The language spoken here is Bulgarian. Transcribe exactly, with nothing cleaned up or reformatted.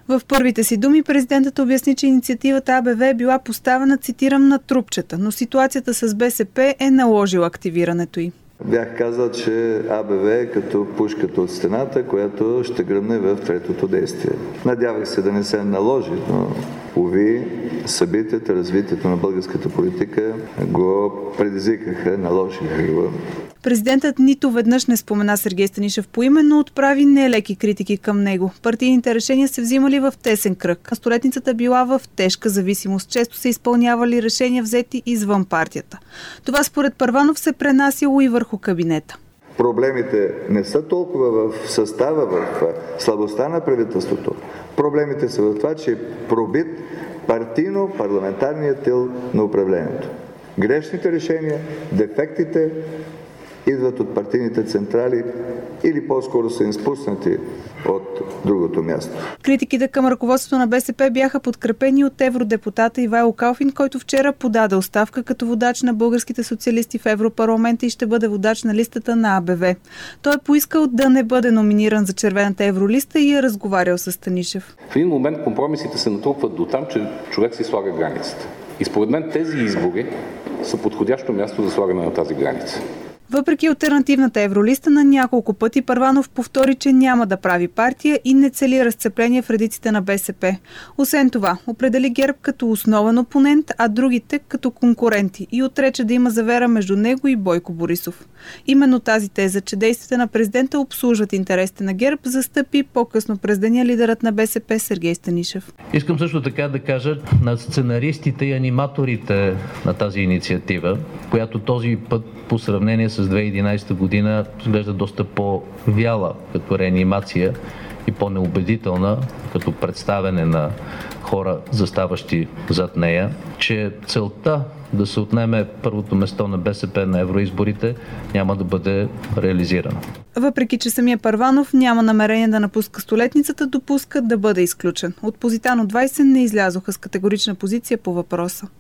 В първите си думи президентът обясни, че инициативата А Б В е била поставена, цитирам, на трупчета, но ситуацията с Б С П е наложила активирането й. Бях казал, че А Б В е като пушката от стената, която ще гръмне в третото действие. Надявах се да не се наложи, но уви, събитията, развитието на българската политика го предизвикаха, наложиха го. Президентът нито веднъж не спомена Сергей Станишев поименно, отправи нелеки критики към него. Партийните решения се взимали в тесен кръг. Столетницата била в тежка зависимост. Често се изпълнявали решения взети извън партията. Това според Първанов се пренасило и върху кабинета. Проблемите не са толкова в състава, в слабостта на правителството. Проблемите са в това, че е пробит партийно-парламентарният тил на управлението. Грешните решения, дефектите идват от партийните централи или по-скоро са изпуснати от другото място. Критиките към ръководството на Б С П бяха подкрепени от евродепутата Ивайло Калфин, който вчера подаде оставка като водач на българските социалисти в Европарламента и ще бъде водач на листата на А Б В. Той е поискал да не бъде номиниран за червената евролиста и е разговарял с Станишев. В един момент компромисите се натрупват до там, че човек си слага границата. И според мен тези избори са подходящо място за слагане на тази граница. Въпреки алтернативната евролиста, на няколко пъти Първанов повтори, че няма да прави партия и не цели разцепление в редиците на Б С П. Освен това, определи ГЕРБ като основен опонент, а другите като конкуренти и отрече да има завера между него и Бойко Борисов. Именно тази теза, че действията на президента обслужват интересите на ГЕРБ, застъпи по-късно през деня лидерът на Б С П Сергей Станишев. Искам също така да кажа на сценаристите и аниматорите на тази инициатива, която този път по сравнение с две хиляди и единадесета година изглежда доста по-вяла като реанимация и по-неубедителна като представяне на хора, заставащи зад нея, че целта да се отнеме първото место на Б С П на евроизборите няма да бъде реализирана. Въпреки че самия Първанов няма намерение да напуска столетницата, допуска да бъде изключен. От Позитано двадесет не излязоха с категорична позиция по въпроса.